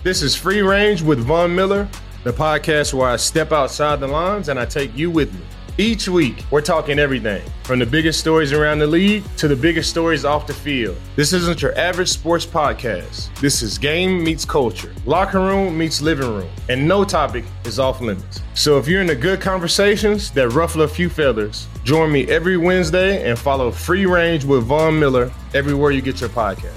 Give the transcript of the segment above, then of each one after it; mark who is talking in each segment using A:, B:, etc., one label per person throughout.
A: This is Free Range with Von Miller, the podcast where I step outside the lines and I take you with me. Each week, we're talking everything from the biggest stories around the league to the biggest stories off the field. This isn't your average sports podcast. This is game meets culture, locker room meets living room, and no topic is off limits. So if you're into good conversations that ruffle a few feathers, join me every Wednesday and follow Free Range with Von Miller everywhere you get your podcast.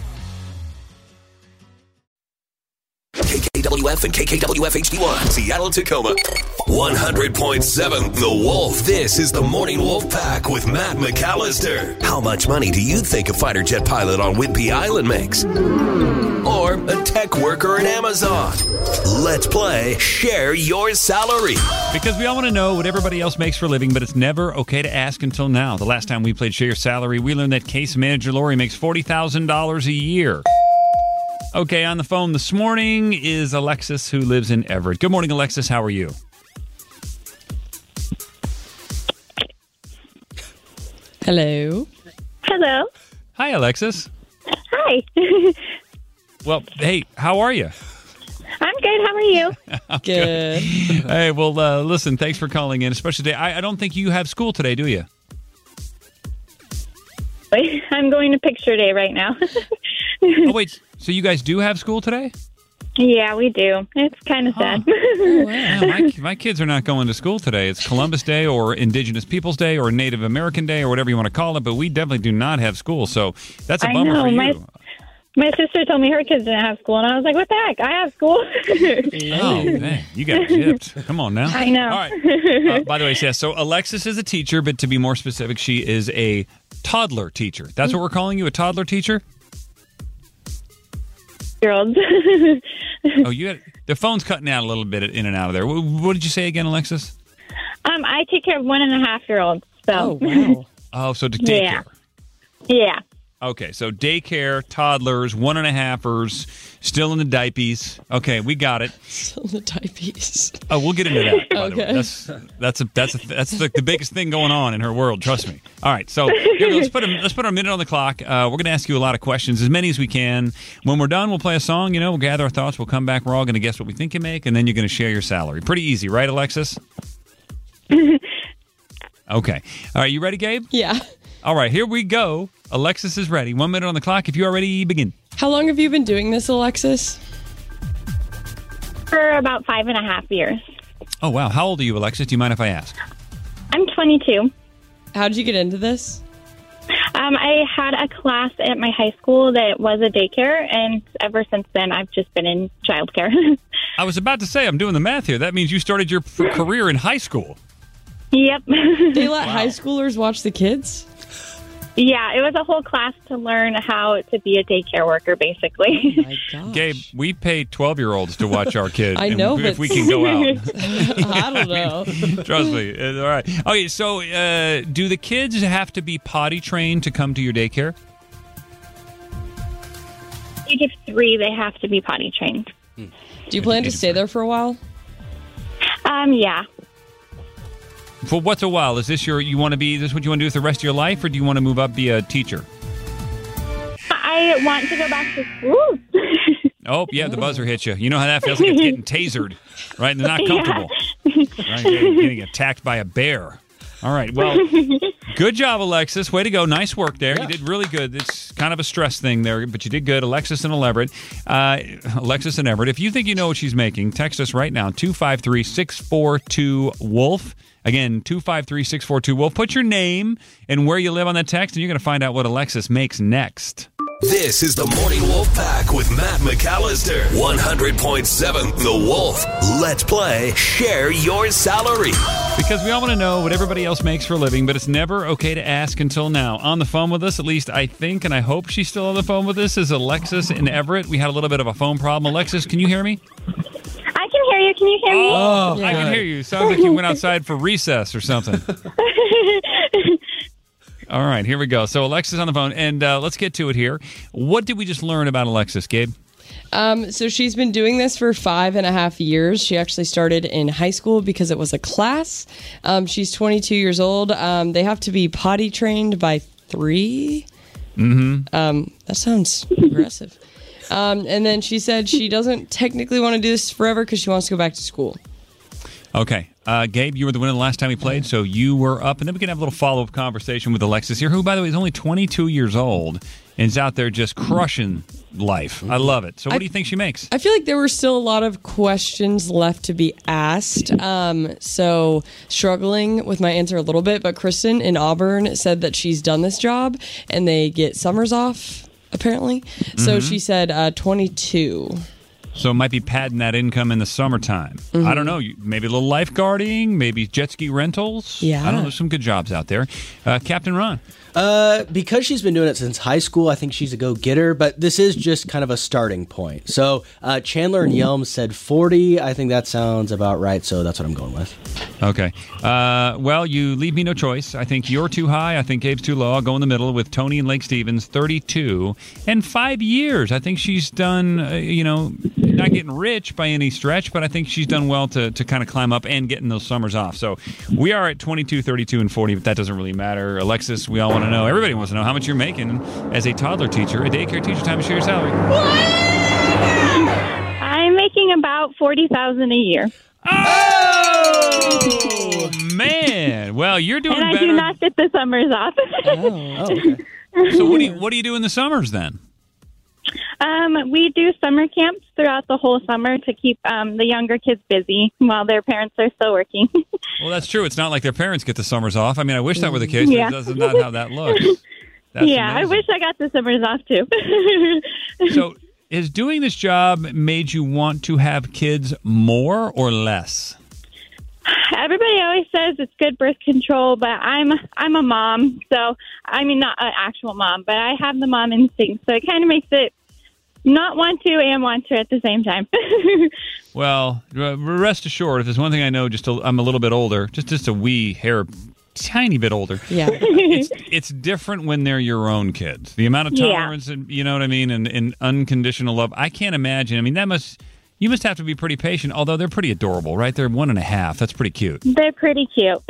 B: KKWF and KKWF HD1, Seattle, Tacoma. 100.7 The Wolf. This is the Morning Wolf Pack with Matt McAllister. How much money do you think a fighter jet pilot on Whidbey Island makes? Or a tech worker at Amazon? Let's play Share Your Salary.
C: Because we all want to know what everybody else makes for a living, but it's never okay to ask until now. The last time we played Share Your Salary, we learned that case manager Lori makes $40,000 a year. Okay, on the phone this morning is Alexis, who lives in Everett. Good morning, Alexis. How are you?
D: Hello.
E: Hello.
C: Hi, Alexis.
E: Hi.
C: Well, hey, how are you?
E: I'm good. How are you?
D: Good.
C: Hey, well, listen, thanks for calling in, especially today. I don't think you have school today, do you?
E: I'm going to picture day right now.
C: Oh, wait. So you guys do have school today?
E: Yeah, we do. It's kind of sad.
D: Oh, wow.
C: Yeah, my kids are not going to school today. It's Columbus Day or Indigenous Peoples Day or Native American Day or whatever you want to call it, but we definitely do not have school. So that's a bummer for you.
E: My sister told me her kids didn't have school, and I was like, what the heck? I have school.
C: Oh, man. You got gypped. Come on now.
E: I know.
C: All right. By the way, yeah, so Alexis is a teacher, but to be more specific, she is a toddler teacher. That's what we're calling you, a toddler teacher?
E: Year-olds.
C: Oh, the phone's cutting out a little bit in and out of there. What did you say again, Alexis?
E: I take care of 1.5-year-olds. So.
D: Oh, wow.
C: Oh, so daycare.
E: Yeah.
C: Okay, so daycare, toddlers, 1.5ers, still in the diapers. Okay, we got it.
D: Still in the diapers.
C: Oh, we'll get into that. By the way.
D: Okay.
C: That's like the biggest thing going on in her world. Trust me. All right, so here, let's put our minute on the clock. We're going to ask you a lot of questions, as many as we can. When we're done, we'll play a song. We'll gather our thoughts. We'll come back. We're all going to guess what we think you make, and then you're going to share your salary. Pretty easy, right, Alexis? Okay. All right, you ready, Gabe?
D: Yeah.
C: All right, here we go. Alexis is ready. 1 minute on the clock. If you are ready, begin.
D: How long have you been doing this, Alexis?
E: For about 5.5 years.
C: Oh, wow. How old are you, Alexis? Do you mind if I ask?
E: I'm 22.
D: How did you get into this?
E: I had a class at my high school that was a daycare, and ever since then, I've just been in childcare.
C: I was about to say, I'm doing the math here. That means you started your career in high school.
E: Yep.
D: They let high schoolers watch the kids?
E: Yeah, it was a whole class to learn how to be a daycare worker, basically.
D: Oh my gosh.
C: Gabe, we pay 12-year-olds to watch our kids.
D: I know,
C: if
D: but
C: we can go out.
D: I don't know.
C: Trust me. All right. Okay, so do the kids have to be potty trained to come to your daycare?
E: Age of 3, they have to be potty trained.
D: Do you plan to stay there for a while?
E: Yeah.
C: For what's a while? Is this what you want to do with the rest of your life, or do you want to move up, be a teacher?
E: I want to go back to school.
C: Oh, yeah, the buzzer hit you. You know how that feels, like it's getting tasered, right? They're not comfortable. Right? You're getting attacked by a bear. All right, well, good job, Alexis. Way to go. Nice work there. Yeah. You did really good. It's kind of a stress thing there, but you did good. Alexis and Everett. If you think you know what she's making, text us right now, 253-642-WOLF. Again, 253-642-WOLF. Put your name and where you live on that text, and you're going to find out what Alexis makes next.
B: This is the Morning Wolf Pack with Matt McAllister. 100.7 The Wolf. Let's play Share Your Salary.
C: Because we all want to know what everybody else makes for a living, but it's never okay to ask until now. On the phone with us, at least I think, and I hope she's still on the phone with us, is Alexis in Everett. We had a little bit of a phone problem. Alexis, can you hear me?
E: I can hear you. Can you hear me?
C: Oh, yeah. I can hear you. Sounds like you went outside for recess or something. All right, here we go. So Alexis on the phone, and let's get to it here. What did we just learn about Alexis, Gabe?
D: So she's been doing this for 5.5 years. She actually started in high school because it was a class. She's 22 years old. They have to be potty trained by 3.
C: Mm-hmm.
D: That sounds aggressive. And then she said she doesn't technically want to do this forever because she wants to go back to school.
C: Okay. Gabe, you were the winner the last time we played, so you were up. And then we can have a little follow-up conversation with Alexis here, who, by the way, is only 22 years old and is out there just crushing life. I love it. So what do you think she makes?
D: I feel like there were still a lot of questions left to be asked. So struggling with my answer a little bit. But Kristen in Auburn said that she's done this job and they get summers off, apparently. So she said 22.
C: So it might be padding that income in the summertime. I don't know. Maybe a little lifeguarding, maybe jet ski rentals.
D: Yeah.
C: I don't know. There's some good jobs out there. Captain Ron.
F: Because she's been doing it since high school, I think she's a go-getter, but this is just kind of a starting point. So Chandler and Yelm said 40. I think that sounds about right, so that's what I'm going with.
C: Okay. Well, you leave me no choice. I think you're too high. I think Gabe's too low. I'll go in the middle with Tony and Lake Stevens, 32. And 5 years. I think she's done, not getting rich by any stretch, but I think she's done well to kind of climb up and getting those summers off. So we are at 22, 32, and 40, but that doesn't really matter. Alexis, we all want to know. Everybody wants to know how much you're making as a toddler teacher, a daycare teacher. Time to share your salary.
E: I'm making about $40,000 a year.
C: Oh, man. Well, you're doing
E: And I
C: better.
E: do not get the summers off.
F: Okay.
C: So what do you do in the summers then?
E: We do summer camps throughout the whole summer to keep the younger kids busy while their parents are still working.
C: Well, that's true. It's not like their parents get the summers off. I mean, I wish that were the case.
E: Yeah.
C: But that's not how that looks. That's
E: Yeah, I
C: amazing.
E: wish I got the summers off too.
C: So, has doing this job made you want to have kids more or less?
E: Everybody always says it's good birth control, but I'm a mom, so I mean not an actual mom, but I have the mom instinct, so it kind of makes it not want to and want to at the same time.
C: Well, rest assured, if there's one thing I know, I'm a little bit older, just a wee hair, tiny bit older.
D: Yeah.
C: It's different when they're your own kids. The amount of tolerance, and you know what I mean, and unconditional love. I can't imagine. I mean, you must have to be pretty patient. Although they're pretty adorable, right? They're 1.5. That's pretty cute.
E: They're pretty cute.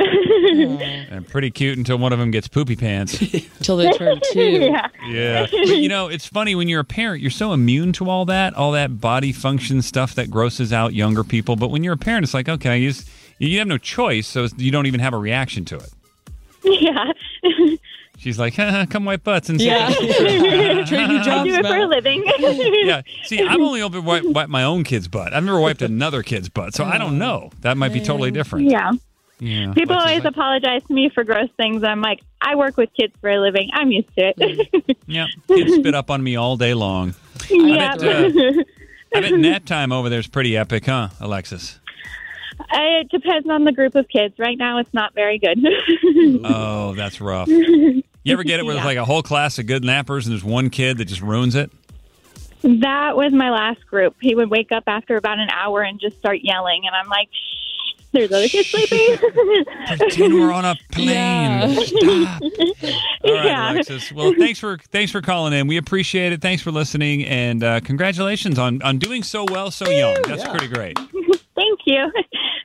C: And pretty cute until one of them gets poopy pants.
D: Until they turn 2.
E: Yeah.
C: Yeah. But, it's funny when you're a parent, you're so immune to all that body function stuff that grosses out younger people. But when you're a parent, it's like, okay, you have no choice, so you don't even have a reaction to it.
E: Yeah.
C: She's like, come wipe butts and
D: Yeah. Trade your
E: I
D: jobs,
E: do it for a
D: Matt.
E: living.
C: Yeah. See, I've only ever wiped my own kid's butt. I've never wiped another kid's butt, so I don't know. That might be totally different.
E: Yeah.
C: Yeah.
E: People
C: Alexis,
E: always apologize to me for gross things. I'm like, I work with kids for a living. I'm used to it.
C: yeah. Kids spit up on me all day long.
E: Yeah.
C: I bet nap time over there is pretty epic, huh, Alexis?
E: It depends on the group of kids. Right now, it's not very good.
C: Oh, that's rough. You ever get it where there's like a whole class of good nappers and there's one kid that just ruins it?
E: That was my last group. He would wake up after about an hour and just start yelling. And I'm like, shh, there's other kids sleeping.
C: Pretend we're on a plane.
D: Yeah.
C: Stop. All right,
E: Yeah.
C: Alexis. Well, thanks for calling in. We appreciate it. Thanks for listening, and congratulations on doing so well so young. That's pretty great.
E: Thank you.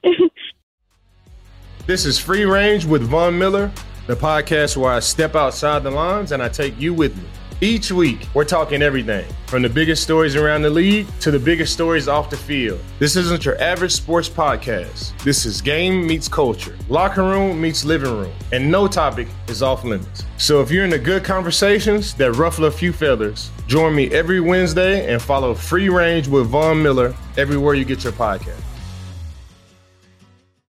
A: This is Free Range with Von Miller, the podcast where I step outside the lines and I take you with me. Each week, we're talking everything from the biggest stories around the league to the biggest stories off the field. This isn't your average sports podcast. This is game meets culture, locker room meets living room, and no topic is off limits. So if you're into good conversations that ruffle a few feathers, join me every Wednesday and follow Free Range with Von Miller everywhere you get your podcast.